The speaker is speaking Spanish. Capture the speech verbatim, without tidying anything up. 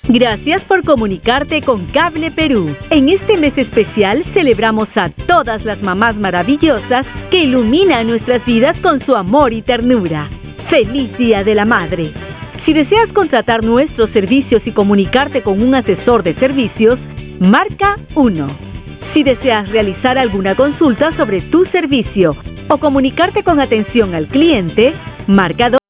Gracias por comunicarte con Cable Perú. En este mes especial celebramos a todas las mamás maravillosas que iluminan nuestras vidas con su amor y ternura. ¡Feliz Día de la Madre! Si deseas contratar nuestros servicios y comunicarte con un asesor de servicios, marca uno. Si deseas realizar alguna consulta sobre tu servicio o comunicarte con atención al cliente, marca dos.